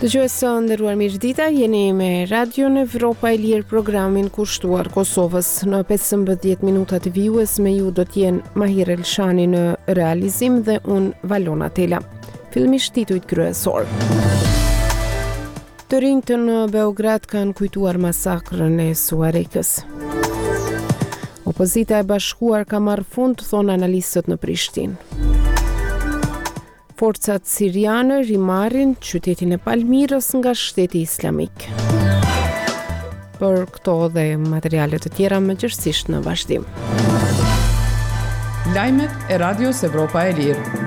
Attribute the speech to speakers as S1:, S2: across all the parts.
S1: Dëgjuesë nderuar mirëdita, jeni me Radio në Evropa e Lirë, programin kushtuar Kosovës. Në 15 minuta të vijues me ju do t'jenë Mahir Elshani në realizim dhe unë Valona Tela. Fillimisht titujt kryesor. Të rinjtë në Beograd kanë kujtuar masakrën e Suarekës. Opozita e bashkuar ka marrë fund, thonë analistët në Prishtinë. Forcat siriane rimarrin qytetin e Palmirës nga shteti islamik. Për këto dhe materialet të tjera mëgjërësisht në vazhdim.
S2: Lajmet e Radios Evropa e Lirë.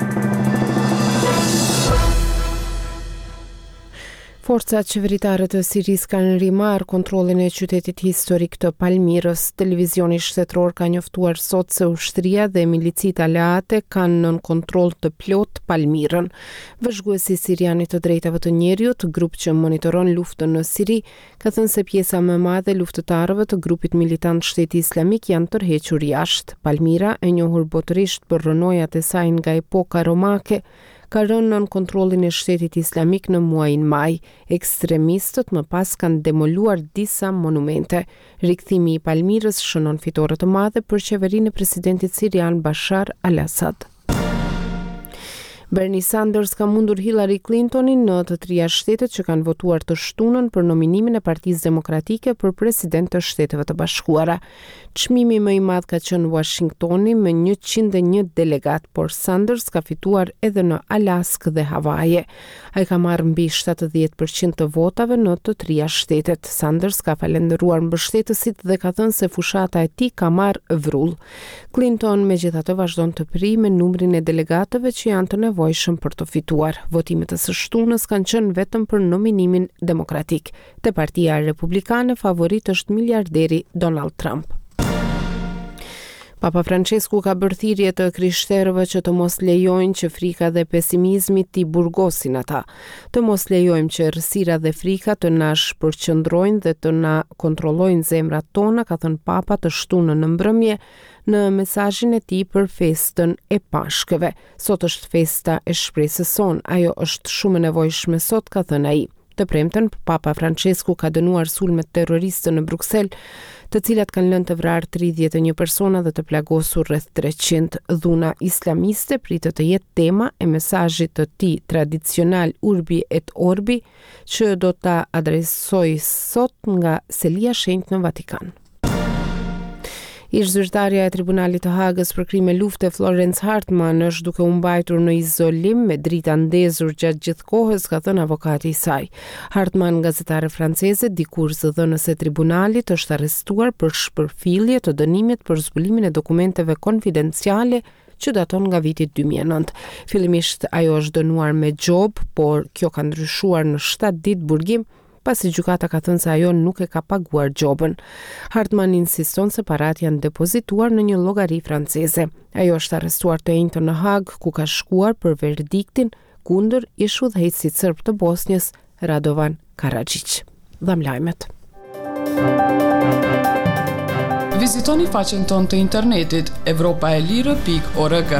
S1: Forcat qeveritare të Siris kanë rimarrë kontrollin e qytetit historik të Palmirës. Televizioni shtetror ka njoftuar sot se ushtria dhe milicit aleate kanë nën kontroll të plot Palmirën. Vëzhguesi sirian i të drejtave të njerëzit, grup që monitoron luftën në Siri, ka thënë se pjesa më e madhe e luftëtarëve të grupit militant Shteti Islamik janë tërhequr jashtë. Palmira, e njohur botërisht për rënojat e saj nga epoka romake, ka rënë nën kontrollin e Shtetit Islamik në muajin maj. Ekstremistët më pas kanë demoluar disa monumente. Rikthimi i Palmirës shënon fitore të madhe për qeverinë e presidentit sirian Bashar al-Assad. Bernie Sanders ka mundur Hillary Clintonin në të trija shtetet që kanë votuar të shtunën për nominimin e Partisë Demokratike për president të Shteteve të Bashkuara. Çmimi më i madh ka qenë Washingtoni me 101 delegat, por Sanders ka fituar edhe në Alaskë dhe Havaje. Ai ka marrë mbi 70% të votave në të trija shtetet. Sanders ka falendëruar mbështetësit dhe ka thënë se fushata e tij ka marrë vrull. Clinton megjithatë vazhdon të prijë me numrin e delegatëve që janë të nevojshëm për të fituar. Votimet e së shtunës kanë qenë vetëm për nominimin demokratik. Te Partia Republikane favorit është miliarderi Donald Trump. Papa Francesku ka bërë thirrje të krishterëve që të mos lejojnë që frika dhe pesimizmi t'i burgosin ata. Të mos lejojmë që errësira dhe frika të na shpërqendrojnë dhe të na kontrollojnë zemrat tona, ka thënë Papa të shtunën në mbrëmje në mesazhin e tij për festën e Pashkëve. Sot është festa e shpresës sonë, ajo është shumë e nevojshme sot, ka thënë ai. Të premten, Papa Francesku ka dënuar sulmet terroriste në Bruksel, të cilat kanë lënë të vrarë 31 persona dhe të plagosur rreth 300 dhuna islamiste. Pritet të jetë tema e mesazhit të tij tradicional Urbi et Orbi, që do ta adresoj sot nga Selia Shenjtë në Vatikan. Ish-zyrtarja e Tribunalit të Hagës për krime lufte Florence Hartman është duke u mbajtur në izolim me drita ndezur gjatë gjithë kohës, ka thënë avokati i saj. Hartman, gazetare franceze, dikur së dhënës së tribunalit, është arrestuar për shpërfillje të dënimit për zbulimin e dokumenteve konfidenciale që daton nga viti 2009. Fillimisht ajo është dënuar me gjob, por kjo ka ndryshuar në 7 ditë burgim, pasi gjykata ka thënë se ajo nuk e ka paguar gjobën. Hartman insiston se parat janë depozituar në një llogari franceze. Ajo është arrestuar të enjtën në Hag, ku ka shkuar për verdiktin kundër ish-udhëheqësit serb të Bosnjës, Radovan Karadžić. Dham lajmet.
S2: Vizitoni faqen tonë të internetit evropaelire.org.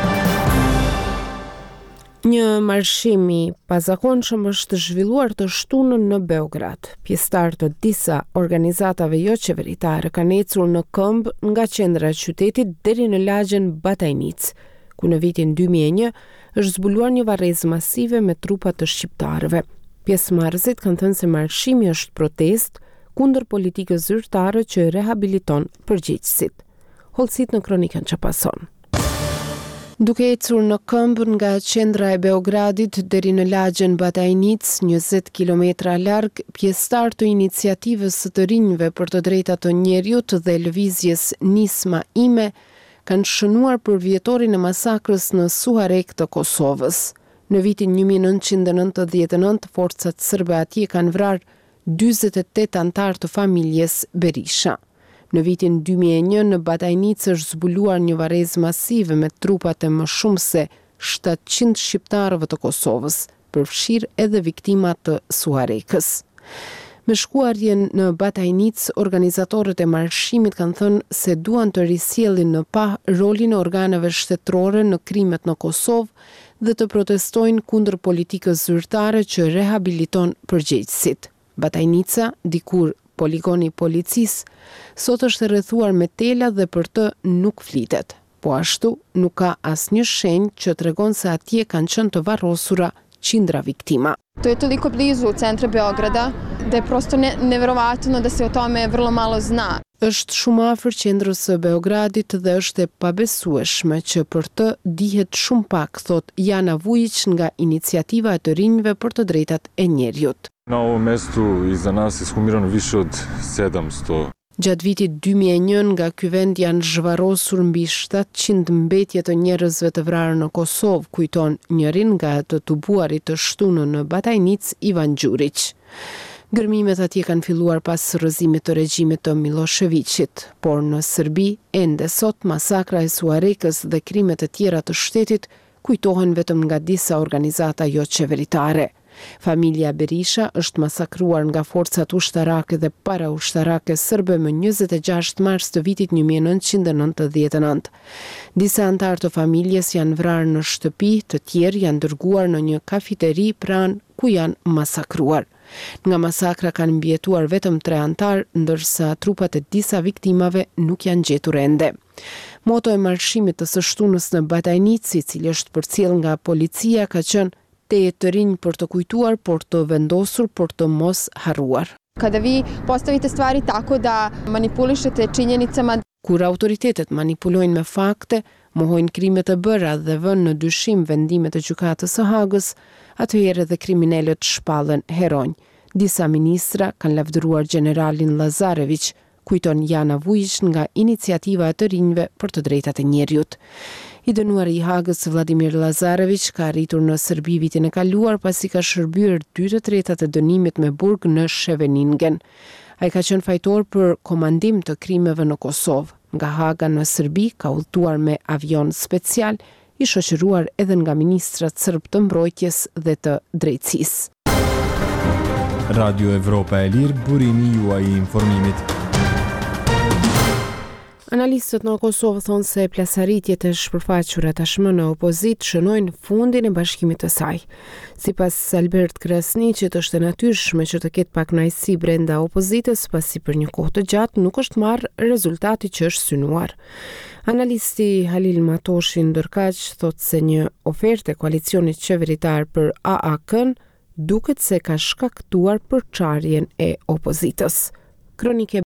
S1: Një marshim i pazakonshëm është zhvilluar të shtunën në Beograd. Pjesëtarë të disa organizatave jo qeveritare kanë ecur në këmbë nga qendra e qytetit deri në lagjen Batajnic, ku në vitin 2001 është zbuluar një varrezë masive me trupa të shqiptarëve. Pjesëmarrësit kanë thënë se marshimi është protest kundër politikës zyrtare që rehabiliton përgjegjësit. Hollësit në kronikën që pason. Duke ecur në këmbë nga qendra e Beogradit deri në lagjen Batajnic, 20 kilometra larg, pjesëtar të iniciativës së të rinjve për të drejtat të njerëzit dhe lëvizjes Nisma Ime kanë shënuar për vjetorin e masakrës në Suarek të Kosovës. Në vitin 1999, forcat serbe atje kanë vrarë 48 antar të familjes Berisha. Në vitin 2001 në Batajnic është zbuluar një varrezë masive me trupat e më shumë se 700 shqiptarëve të Kosovës, përfshirë edhe viktimat të Suarekës. Me shkuarjen në Batajnic, organizatorët e marshimit kanë thënë se duan të risjellin në pa rolin e organeve shtetërore në krimet në Kosovë dhe të protestojnë kundër politikës zyrtare që rehabiliton përgjegjësit. Batajnica, dikur poligoni policisë, sot është rrethuar me tela dhe për të nuk flitet. Po ashtu, nuk ka asnjë shenjë që tregon se atje kanë qenë të varrosura qindra viktima.
S3: To je toliko blizu centra Beograda da je prosto neverovatno da se o tome vrlo malo zna.
S1: Është shumë afër qendrës së Beogradit dhe është e pabesueshme që për të dihet shumë pak, thot Jana Vujić nga Inicijativa e të rinjve për të drejtat e njerëzit.
S4: Na ovom mestu iza nas je ekshumirano više od 700.
S1: Gjatë vitit 2001 nga ky vend janë zhvarrosur mbi 700 mbetje të njerëzve të vrarë në Kosovë, kujton njërin nga të tubuarit të shtunën në Batajnicë, Ivan Gjurić. Gërmimet atje kanë filluar pas rrëzimit të regjimit të Miloševićit, por në Serbi ende sot masakra e Suarekës dhe krimet e tjera të shtetit kujtohen vetëm nga disa organizata jo qeveritare. Familja Berisha është masakruar nga forcat ushtarake dhe para-ushtarake serbe më 26 mars të vitit 1999. Disa antar të familjes janë vrarë në shtëpi, të tjerë janë dërguar në një kafiteri pranë ku janë masakruar. Nga masakra kanë mbijetuar vetëm 3 antar, ndërsa trupat e disa viktimave nuk janë gjetur ende. Moto e marshimit të së shtunës në Batajnicë, i cili është përcjell nga policia, ka qenë te të rinj për të kujtuar, por të vendosur për të mos harruar.
S3: Kada vi postavite stvari tako da manipulišete činjenicama.
S1: Kur autoritetet manipulojnë me fakte, mohojnë krimet e bëra dhe vënë në dyshim vendimet e gjykatës së Hagës, atëherë edhe kriminalët shpallen heronj. Disa ministra kanë lavdëruar generalin Lazarević, kujton Jana Vujić nga Inicijativa e të rinjve për të drejtat e njerëzit. I dënuar i Hagës Vladimir Lazarević ka arritur në Serbi vitin e kaluar pasi ka shërbyer 2/3 e dënimit me burg në Scheveningen. Ai ka qenë fajtor për komandim të krimeve në Kosovë. Nga Haga në Serbi ka udhëtuar me avion special, i shoqëruar edhe nga ministrat serb të mbrojtjes dhe të drejtësisë.
S5: Radio Evropa e Lirë, burimi juaj i informimit.
S1: Analistët në Kosovë thonë se plasaritjet e shpërfaqura tashmë në opozit shënojnë fundin e bashkimit të saj. Sipas Albert Krasniqit, është e natyrshme që të ketë pak kënaqësi brenda opozitës, pasi për një kohë të gjatë nuk është marrë rezultati që është synuar. Analisti Halil Matoshi ndërkaq thotë se një ofertë e koalicionit qeveritar për AAK-n duket se ka shkaktuar përçarjen e opozitës. Kronike